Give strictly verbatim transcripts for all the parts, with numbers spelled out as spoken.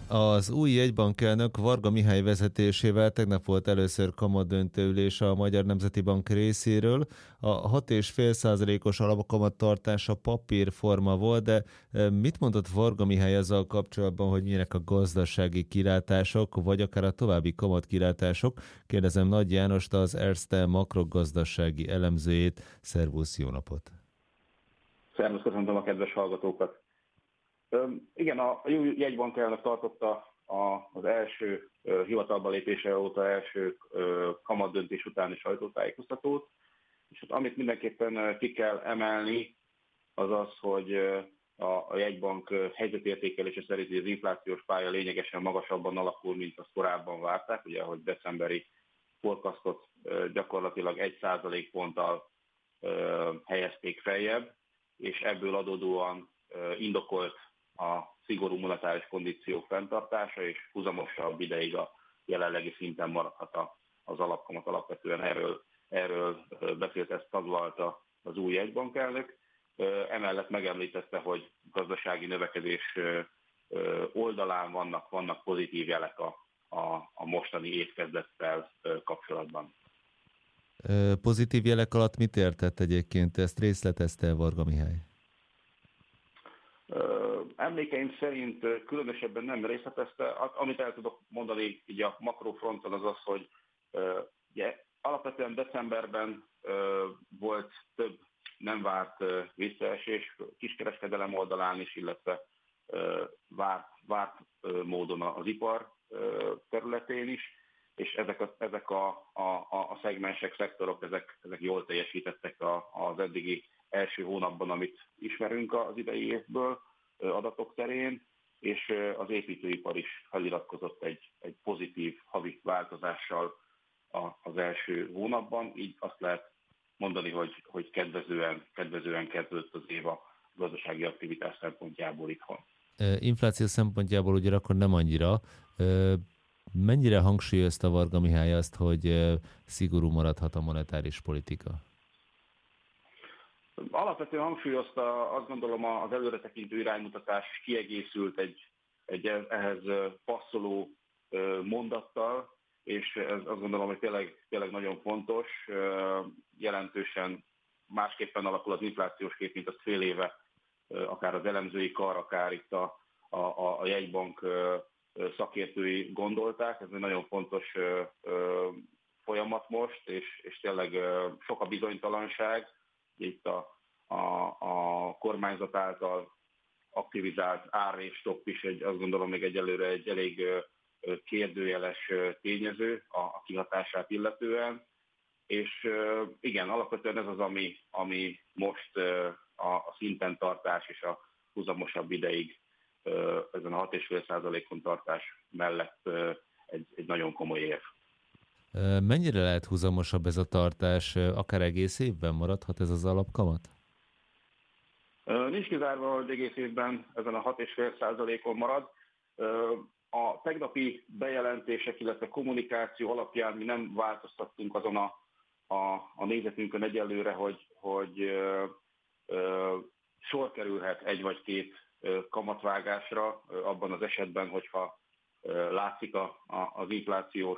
Az új jegybankelnök Varga Mihály vezetésével tegnap volt először kamatdöntő ülés a Magyar Nemzeti Bank részéről. A hat egész öt százalékos alapkamat tartása papírforma volt, de mit mondott Varga Mihály azzal kapcsolatban, hogy milyenek a gazdasági kilátások, vagy akár a további kamatkilátások? Kérdezem Nagy Jánost, az Erste makrogazdasági elemzőjét. Szervusz, jó napot! Szervusz, köszöntöm a kedves hallgatókat! Üm, igen, a új jegybankelnök tartotta a, az első uh, hivatalba lépése óta első uh, kamatdöntés utáni sajtótájékoztatót, és hát, amit mindenképpen uh, ki kell emelni, az az, hogy uh, a, a jegybank uh, helyzetértékelése szerint az inflációs pálya lényegesen magasabban alakul, mint azt korábban várták, ugye, ahogy decemberi forecastot uh, gyakorlatilag egy százalékponttal uh, helyezték feljebb, és ebből adódóan uh, indokolt a szigorú monetáris kondíciók fenntartása, és huzamosabb ideig a jelenlegi szinten maradhat az alapkamat. Alapvetően erről, erről beszélt, ezt taglalta az új jegybankelnök. Emellett megemlítette, hogy gazdasági növekedés oldalán vannak, vannak pozitív jelek a, a, a mostani évkezdettel kapcsolatban. Pozitív jelek alatt mit értett egyébként? Ezt részletezte Varga Mihály? Emlékeim szerint különösebben nem részletezte. Amit el tudok mondani így a makrofronton, az az, hogy ugye, alapvetően decemberben volt több nem várt visszaesés kiskereskedelem oldalán is, illetve várt, várt módon az ipar területén is, és ezek a, ezek a, a, a szegmensek, szektorok, ezek, ezek jól teljesítettek a, az eddigi első hónapban, amit ismerünk az idei évből adatok terén, és az építőipar is feliratkozott egy, egy pozitív havi változással az első hónapban, így azt lehet mondani, hogy, hogy kedvezően, kedvezően kezdődött az év a gazdasági aktivitás szempontjából itthon. Infláció szempontjából ugye akkor nem annyira. Mennyire hangsúlyozta Varga Mihály azt, hogy szigorú maradhat a monetáris politika? Alapvetően hangsúlyozta, azt gondolom, az előretekintő iránymutatás kiegészült egy, egy ehhez passzoló mondattal, és ez azt gondolom, hogy tényleg, tényleg nagyon fontos, jelentősen másképpen alakul az inflációs kép, mint azt fél éve akár az elemzői kar, akár itt a, a, a jegybank szakértői gondolták. Ez egy nagyon fontos folyamat most, és, és tényleg sok a bizonytalanság. Itt a, a, a kormányzat által aktivizált ár és stop is egy, azt gondolom még egyelőre egy elég kérdőjeles tényező a, a kihatását illetően. És igen, alapvetően ez az, ami, ami most a, a szinten tartás és a huzamosabb ideig ezen a hat egész öt százalékon tartás mellett egy, egy nagyon komoly év. Mennyire lehet huzamosabb ez a tartás? Akár egész évben maradhat ez az alapkamat? Nincs kizárva, hogy egész évben ezen a hat egész öt százalékon marad. A tegnapi bejelentések, illetve kommunikáció alapján mi nem változtattunk azon a, a, a nézetünkön egyelőre, hogy, hogy ö, ö, sor kerülhet egy vagy két kamatvágásra, abban az esetben, hogyha látszik a, a, az inflációs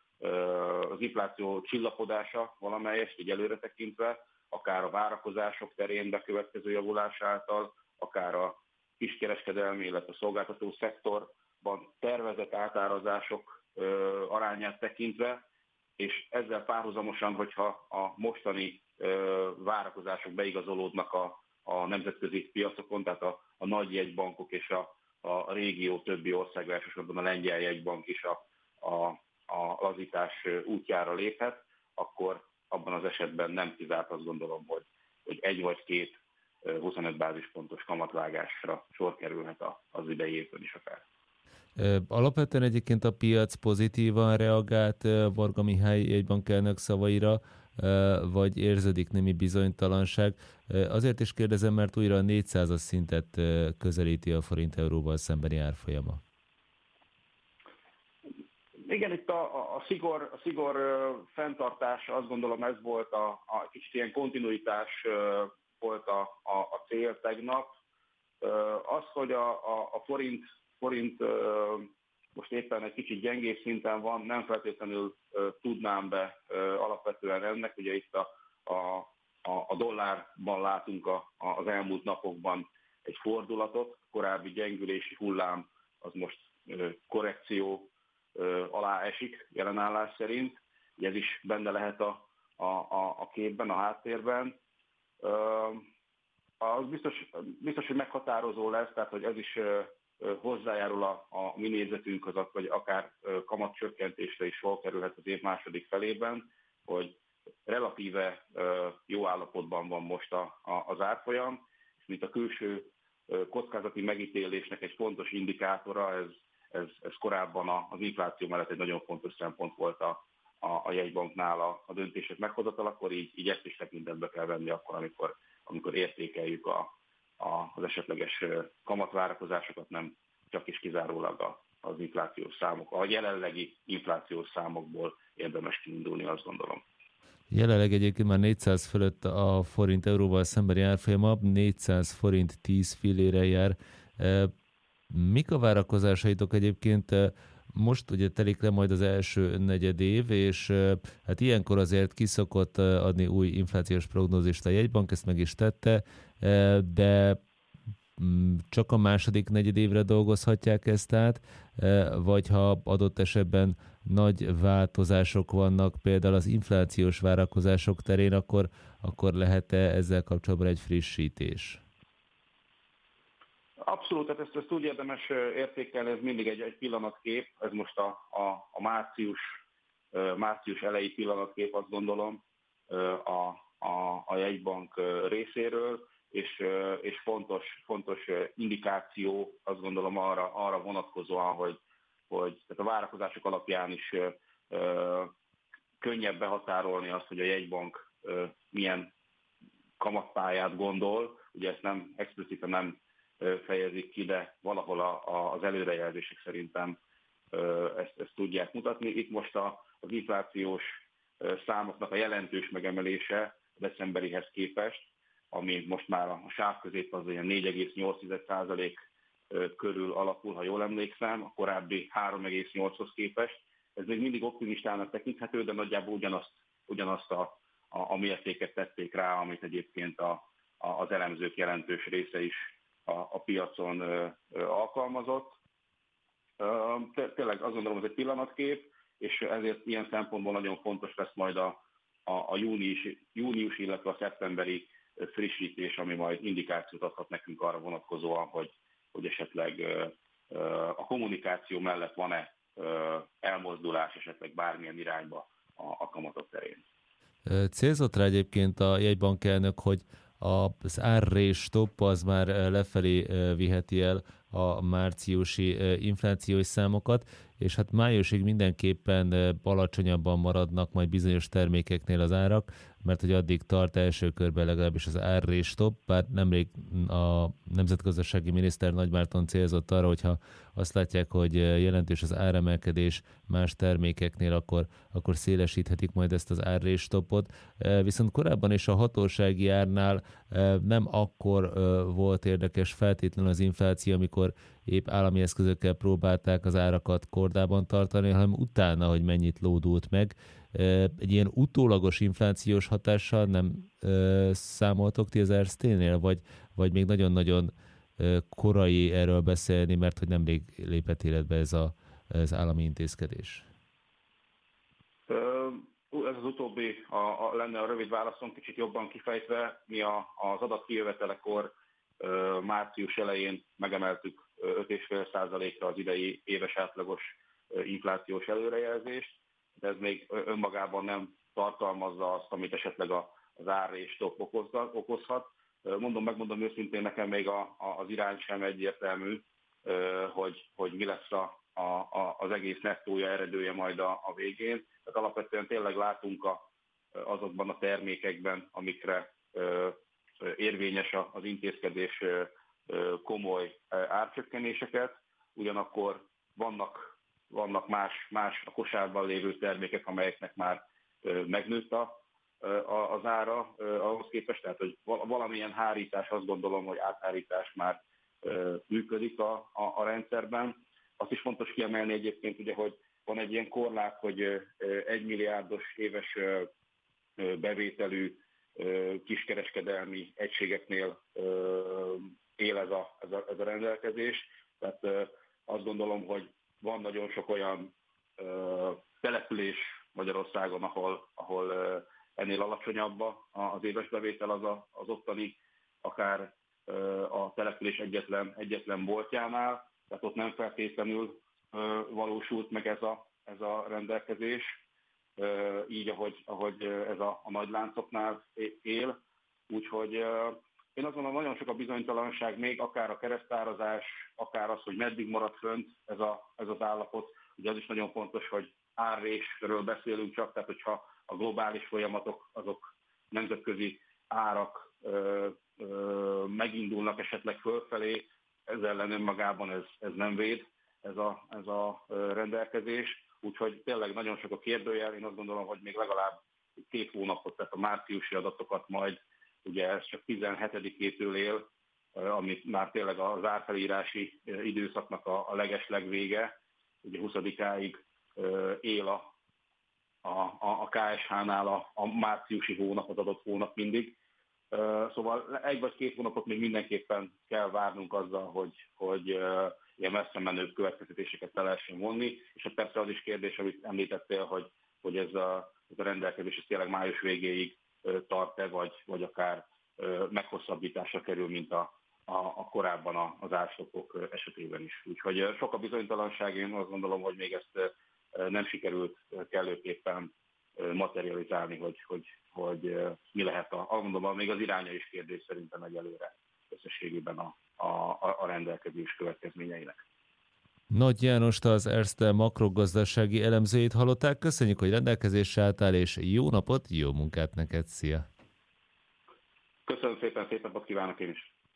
az infláció csillapodása valamelyest, így előre tekintve, akár a várakozások terén bekövetkező javulás által, akár a kiskereskedelmi, illetve a szolgáltató szektorban tervezett átárazások arányát tekintve, és ezzel párhuzamosan, hogyha a mostani várakozások beigazolódnak a, a nemzetközi piacokon, tehát a, a nagy jegybankok és a, a régió többi ország, elsősorban a lengyel jegybank is a, a a lazítás útjára léphet, akkor abban az esetben nem kizárt, azt gondolom, hogy, hogy egy vagy két huszonöt bázispontos kamatvágásra sor kerülhet az idei évben is akár. Alapvetően egyébként a piac pozitívan reagált Varga Mihály jegybankelnök szavaira, vagy érződik némi bizonytalanság? Azért is kérdezem, mert újra a négyszázas szintet közelíti a forint-euróval szembeni árfolyama. Igen, itt a, a, a szigor, a szigor fenntartása, azt gondolom ez volt a, a kicsit ilyen kontinuitás volt a, a, a cél tegnap. Az, hogy a, a, a forint forint most éppen egy kicsit gyengébb szinten van, nem feltétlenül tudnám be alapvetően ennek, ugye itt a, a, a dollárban látunk a, az elmúlt napokban egy fordulatot, korábbi gyengülési hullám az most korrekció alá esik jelenállás szerint, ez is benne lehet a, a, a képben, a háttérben. Az biztos, biztos, hogy meghatározó lesz, tehát hogy ez is hozzájárul a, a mi nézetünkhöz, vagy akár kamatcsökkentésre is sor kerülhet az év második felében, hogy relatíve jó állapotban van most a, a, az árfolyam, és mint a külső kockázati megítélésnek egy fontos indikátora, ez, ez, ez korábban az infláció mellett egy nagyon fontos szempont volt a, a, a jegybanknál a, a döntések meghozatalakor, így, így ezt is tekintetbe kell venni akkor, amikor, amikor értékeljük a, a, az esetleges kamatvárakozásokat, nem csak is kizárólag a, az inflációs számok, a jelenlegi inflációs számokból érdemes kiindulni, azt gondolom. Jelenleg egyébként már négyszáz fölött a forint euróval szembeni árfolyama, négyszáz forint tíz fillére jár. Mik a várakozásaitok egyébként? Most ugye telik le majd az első negyed év, és hát ilyenkor azért kiszokott adni új inflációs prognózist a jegybank, ezt meg is tette, de csak a második negyedévre dolgozhatják ezt át, vagy ha adott esetben nagy változások vannak, például az inflációs várakozások terén, akkor, akkor lehet-e ezzel kapcsolatban egy frissítés? Abszolút, tehát ezt, ezt úgy érdemes értékelni, ez mindig egy, egy pillanatkép, ez most a, a, a március, március elejé pillanatkép, azt gondolom, a, a, a jegybank részéről, és, és fontos, fontos indikáció, azt gondolom arra, arra vonatkozóan, hogy, hogy tehát a várakozások alapján is ö, könnyebb behatárolni azt, hogy a jegybank ö, milyen kamatpályát gondol, ugye ezt nem expliciten nem fejezik ki, de valahol a, a, az előrejelzések szerintem ezt, ezt tudják mutatni. Itt most a, az inflációs számoknak a jelentős megemelése a decemberihez képest, ami most már a sáv közép az olyan négy egész nyolc százalék körül alakul, ha jól emlékszem, a korábbi három egész nyolchoz képest. Ez még mindig optimistának tekinthető, de nagyjából ugyanazt, ugyanazt a, a, a mértéket tették rá, amit egyébként a, a, az elemzők jelentős része is a, a piacon ö, ö, alkalmazott. Ö, tényleg azt gondolom, ez egy pillanatkép, és ezért ilyen szempontból nagyon fontos lesz majd a, a, a június, június, illetve a szeptemberi frissítés, ami majd indikációt adhat nekünk arra vonatkozóan, hogy, hogy esetleg ö, ö, a kommunikáció mellett van-e ö, elmozdulás esetleg bármilyen irányba a, a kamatok terén. Célzott rá egyébként a jegybank elnök, hogy az árrés stop az már lefelé viheti el a márciusi inflációs számokat, és hát májusig mindenképpen alacsonyabban maradnak majd bizonyos termékeknél az árak, mert hogy addig tart első körben legalábbis az árrés stop, bár nemrég a nemzetgazdasági miniszter Nagy Márton célzott arra, hogyha azt látják, hogy jelentős az áremelkedés más termékeknél, akkor, akkor szélesíthetik majd ezt az árrés stopot. Viszont korábban is a hatósági árnál nem akkor volt érdekes feltétlenül az infláció, amikor épp állami eszközökkel próbálták az árakat kordában tartani, hanem utána, hogy mennyit lódult meg. Egy ilyen utólagos inflációs hatással nem számoltok ti az er es té-nél, vagy, vagy még nagyon-nagyon korai erről beszélni, mert hogy nemrég lépett életbe ez a, az állami intézkedés? Ez az utóbbi a, a, lenne a rövid válaszom, kicsit jobban kifejtve. Mi a, az adatkijövetelekor március elején megemeltük öt egész öt százalékra az idei éves átlagos inflációs előrejelzést, de ez még önmagában nem tartalmazza azt, amit esetleg az árrés stop okozhat. Mondom, megmondom őszintén, nekem még a, a, az irány sem egyértelmű, hogy, hogy mi lesz a, a, az egész nettója, eredője majd a, a végén. Tehát alapvetően tényleg látunk a, azokban a termékekben, amikre érvényes az intézkedés komoly árcsökkenéseket, ugyanakkor vannak, vannak más, más a kosárban lévő termékek, amelyeknek már megnőtt a, az ára ahhoz képest, tehát hogy valamilyen hárítás, azt gondolom, hogy áthárítás már működik a, a, a rendszerben. Azt is fontos kiemelni egyébként, ugye, hogy van egy ilyen korlát, hogy egy milliárdos éves bevételű kiskereskedelmi egységeknél él ez a, ez a, ez a rendelkezés. Tehát azt gondolom, hogy van nagyon sok olyan település Magyarországon, ahol, ahol ennél alacsonyabb az éves bevétel az, a, az ottani, akár a település egyetlen, egyetlen boltjánál, tehát ott nem feltétlenül valósult meg ez a, ez a rendelkezés, így, ahogy, ahogy ez a, a nagy láncoknál él. Úgyhogy én azt gondolom, nagyon sok a bizonytalanság még, akár a keresztárazás, akár az, hogy meddig marad fönt ez, a, ez az állapot. Ugye az is nagyon fontos, hogy árrésről beszélünk csak, tehát hogyha a globális folyamatok, azok nemzetközi árak ö, ö, megindulnak esetleg fölfelé, ez ellen önmagában ez, ez nem véd, ez a, ez a rendelkezés. Úgyhogy tényleg nagyon sok a kérdőjel, én azt gondolom, hogy még legalább két hónapot, tehát a márciusi adatokat majd, ugye ez csak tizenhetedikétől él, amit már tényleg az árfelírási időszaknak a, a legeslegvége, ugye huszadikáig él a, a, a ká es há-nál a, a márciusi hónap, az adott hónap mindig. Szóval egy vagy két hónapot még mindenképpen kell várnunk azzal, hogy, hogy ilyen messze menőbb következtetéseket le lehessen vonni, és persze az is kérdés, amit említettél, hogy, hogy ez, a, ez a rendelkezés ez tényleg május végéig tart-e, vagy, vagy akár meghosszabbításra kerül, mint a, a, a korábban az árstopok esetében is. Úgyhogy sok a bizonytalanság, én azt gondolom, hogy még ezt nem sikerült kellőképpen materializálni, hogy, hogy, hogy mi lehet a, mondom, még az iránya is kérdés szerintem egyelőre összességében a, a, a rendelkezés következményeinek. Nagy Jánost, az Erste makrogazdasági elemzőjét hallották. Köszönjük, hogy rendelkezésre álltál, és jó napot, jó munkát neked, szia! Köszönöm szépen, szép napot kívánok én is!